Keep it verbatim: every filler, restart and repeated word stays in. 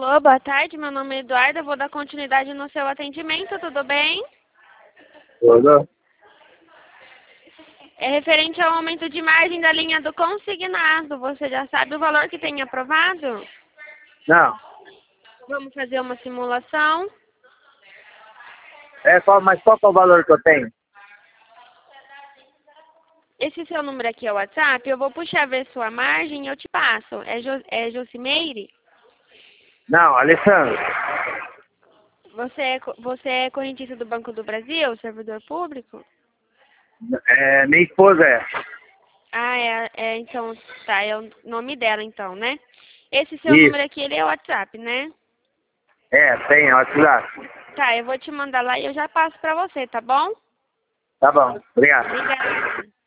Alô, boa tarde, meu nome é Eduarda, eu vou dar continuidade no seu atendimento, tudo bem? Tudo? É referente ao aumento de margem da linha do consignado, você já sabe o valor que tem aprovado? Não. Vamos fazer uma simulação. É, qual, mas qual que é o valor que eu tenho? Esse seu número aqui é o WhatsApp, eu vou puxar ver sua margem e eu te passo. É, jo, é Josimeire? Não, Alessandro. Você é, co- você é correntista do Banco do Brasil, servidor público? É, minha esposa é. Ah, é, é, então, tá, é o nome dela então, né? Esse seu Isso. número aqui, ele é o WhatsApp, né? É, tem, WhatsApp. Tá, eu vou te mandar lá e eu já passo pra você, tá bom? Tá bom, obrigado. Obrigada.